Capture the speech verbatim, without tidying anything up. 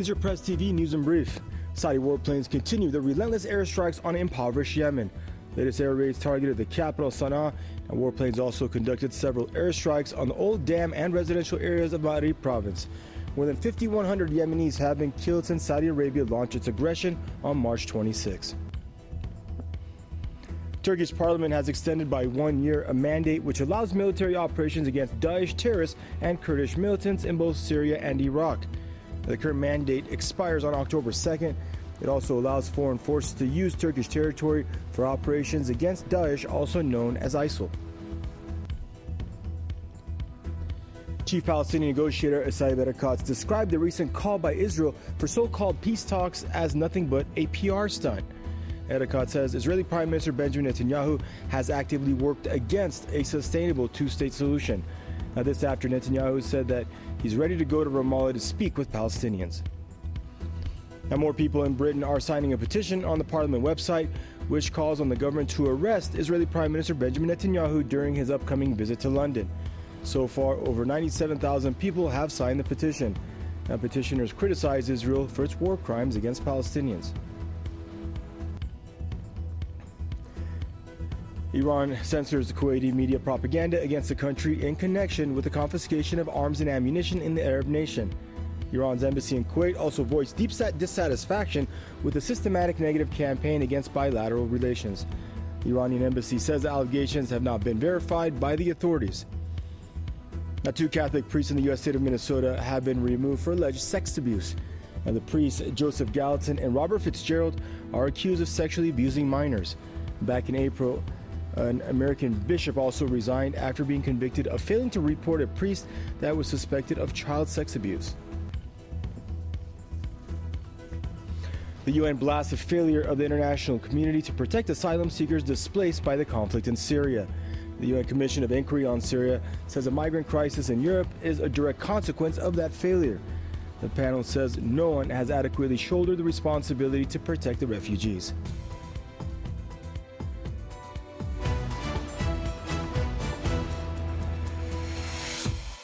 This is your Press T V News in Brief. Saudi warplanes continue their relentless airstrikes on impoverished Yemen. Latest air raids targeted the capital, Sana'a, and warplanes also conducted several airstrikes on the old dam and residential areas of Ma'rib province. More than fifty-one hundred Yemenis have been killed since Saudi Arabia launched its aggression on March twenty-sixth. Turkish parliament has extended by one year a mandate which allows military operations against Daesh terrorists and Kurdish militants in both Syria and Iraq. The current mandate expires on October second. It also allows foreign forces to use Turkish territory for operations against Daesh, also known as ISIL. Chief Palestinian negotiator Isaiah Erekat described the recent call by Israel for so-called peace talks as nothing but a P R stunt. Erekat says Israeli Prime Minister Benjamin Netanyahu has actively worked against a sustainable two-state solution. Now, this after Netanyahu said that he's ready to go to Ramallah to speak with Palestinians. Now, more people in Britain are signing a petition on the Parliament website, which calls on the government to arrest Israeli Prime Minister Benjamin Netanyahu during his upcoming visit to London. So far, over ninety-seven thousand people have signed the petition. Now, petitioners criticize Israel for its war crimes against Palestinians. Iran censors Kuwaiti media propaganda against the country in connection with the confiscation of arms and ammunition in the Arab nation. Iran's embassy in Kuwait also voiced deep dissatisfaction with the systematic negative campaign against bilateral relations. The Iranian embassy says the allegations have not been verified by the authorities. Now, two Catholic priests in the U S state of Minnesota have been removed for alleged sex abuse. Now, the priests Joseph Gallatin and Robert Fitzgerald are accused of sexually abusing minors. Back in April, an American bishop also resigned after being convicted of failing to report a priest that was suspected of child sex abuse. The U N blasts the failure of the international community to protect asylum seekers displaced by the conflict in Syria. The U N Commission of Inquiry on Syria says a migrant crisis in Europe is a direct consequence of that failure. The panel says no one has adequately shouldered the responsibility to protect the refugees.